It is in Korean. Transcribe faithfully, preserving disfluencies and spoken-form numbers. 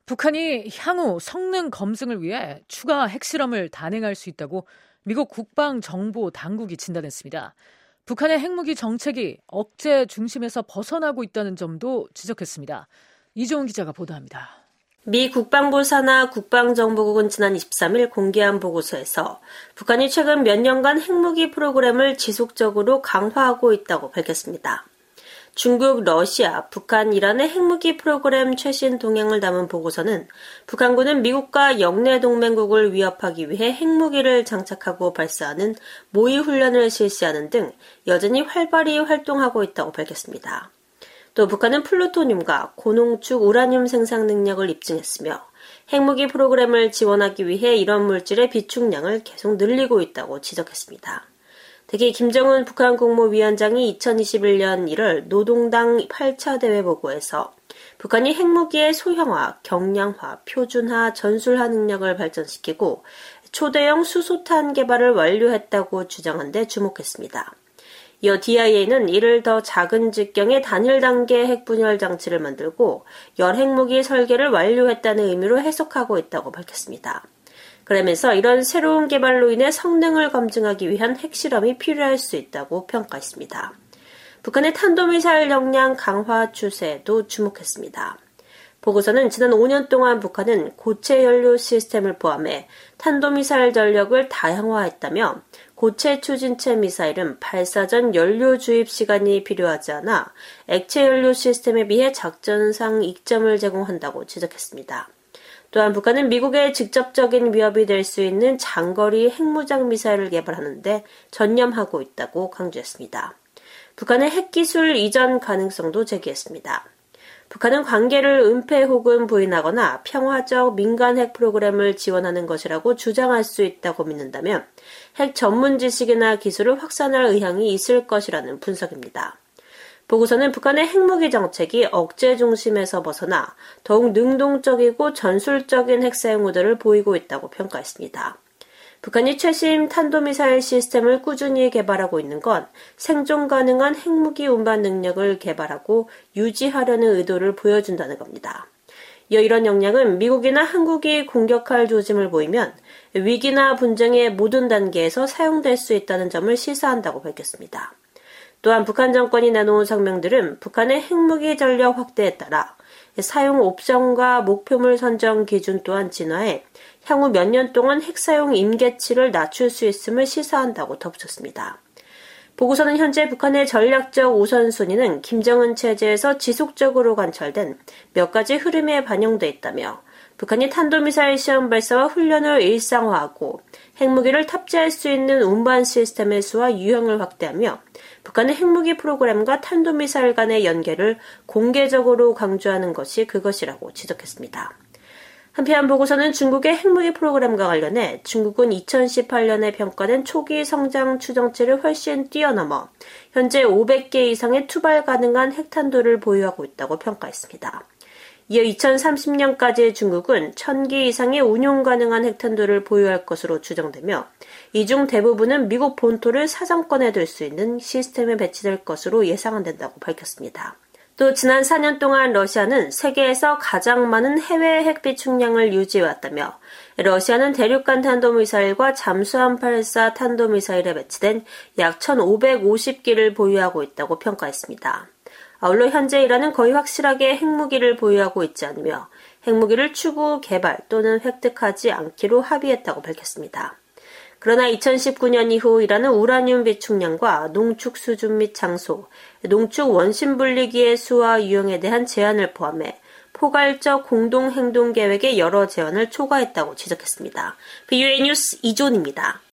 북한이 향후 성능 검증을 위해 추가 핵실험을 단행할 수 있다고 미국 국방정보당국이 진단했습니다. 북한의 핵무기 정책이 억제 중심에서 벗어나고 있다는 점도 지적했습니다. 이종훈 기자가 보도합니다. 미 국방부 산하 국방정보국은 지난 이십삼일 공개한 보고서에서 북한이 최근 몇 년간 핵무기 프로그램을 지속적으로 강화하고 있다고 밝혔습니다. 중국, 러시아, 북한, 이란의 핵무기 프로그램 최신 동향을 담은 보고서는 북한군은 미국과 영내 동맹국을 위협하기 위해 핵무기를 장착하고 발사하는 모의 훈련을 실시하는 등 여전히 활발히 활동하고 있다고 밝혔습니다. 또 북한은 플루토늄과 고농축 우라늄 생산 능력을 입증했으며 핵무기 프로그램을 지원하기 위해 이런 물질의 비축량을 계속 늘리고 있다고 지적했습니다. 특히 김정은 북한 국무위원장이 이천이십일년 일월 노동당 팔 차 대회 보고에서 북한이 핵무기의 소형화, 경량화, 표준화, 전술화 능력을 발전시키고 초대형 수소탄 개발을 완료했다고 주장한 데 주목했습니다. 이어 디아이에이는 이를 더 작은 직경의 단일 단계 핵분열 장치를 만들고 열핵무기 설계를 완료했다는 의미로 해석하고 있다고 밝혔습니다. 그러면서 이런 새로운 개발로 인해 성능을 검증하기 위한 핵실험이 필요할 수 있다고 평가했습니다. 북한의 탄도미사일 역량 강화 추세에도 주목했습니다. 보고서는 지난 오 년 동안 북한은 고체 연료 시스템을 포함해 탄도미사일 전력을 다양화했다며 고체 추진체 미사일은 발사 전 연료 주입 시간이 필요하지 않아 액체 연료 시스템에 비해 작전상 이점을 제공한다고 지적했습니다. 또한 북한은 미국의 직접적인 위협이 될 수 있는 장거리 핵무장 미사일을 개발하는 데 전념하고 있다고 강조했습니다. 북한의 핵기술 이전 가능성도 제기했습니다. 북한은 관계를 은폐 혹은 부인하거나 평화적 민간 핵 프로그램을 지원하는 것이라고 주장할 수 있다고 믿는다면 핵 전문 지식이나 기술을 확산할 의향이 있을 것이라는 분석입니다. 보고서는 북한의 핵무기 정책이 억제 중심에서 벗어나 더욱 능동적이고 전술적인 핵사용 의도를 보이고 있다고 평가했습니다. 북한이 최신 탄도미사일 시스템을 꾸준히 개발하고 있는 건 생존 가능한 핵무기 운반 능력을 개발하고 유지하려는 의도를 보여준다는 겁니다. 이어 이런 역량은 미국이나 한국이 공격할 조짐을 보이면 위기나 분쟁의 모든 단계에서 사용될 수 있다는 점을 시사한다고 밝혔습니다. 또한 북한 정권이 내놓은 성명들은 북한의 핵무기 전력 확대에 따라 사용 옵션과 목표물 선정 기준 또한 진화해 향후 몇 년 동안 핵사용 임계치를 낮출 수 있음을 시사한다고 덧붙였습니다. 보고서는 현재 북한의 전략적 우선순위는 김정은 체제에서 지속적으로 관철된 몇 가지 흐름에 반영돼 있다며 북한이 탄도미사일 시험 발사와 훈련을 일상화하고 핵무기를 탑재할 수 있는 운반 시스템의 수와 유형을 확대하며 북한의 핵무기 프로그램과 탄도미사일 간의 연계를 공개적으로 강조하는 것이 그것이라고 지적했습니다. 한편 보고서는 중국의 핵무기 프로그램과 관련해 중국은 이천십팔년에 평가된 초기 성장 추정치를 훨씬 뛰어넘어 현재 오백 개 이상의 투발 가능한 핵탄두를 보유하고 있다고 평가했습니다. 이어 이천삼십년까지 중국은 천 개 이상의 운용 가능한 핵탄두를 보유할 것으로 추정되며 이 중 대부분은 미국 본토를 사정권에 둘 수 있는 시스템에 배치될 것으로 예상된다고 밝혔습니다. 또 지난 사 년 동안 러시아는 세계에서 가장 많은 해외 핵비축량을 유지해왔다며 러시아는 대륙간 탄도미사일과 잠수함 발사 탄도미사일에 배치된 약 천오백오십 기를 보유하고 있다고 평가했습니다. 아울러 현재 이란은 거의 확실하게 핵무기를 보유하고 있지 않으며 핵무기를 추구, 개발 또는 획득하지 않기로 합의했다고 밝혔습니다. 그러나 이천십구년 이후 이란은 우라늄 비축량과 농축 수준 및 장소, 농축 원심 분리기의 수와 유형에 대한 제한을 포함해 포괄적 공동행동 계획의 여러 제안을 초과했다고 지적했습니다. 비유에이 뉴스 이존입니다.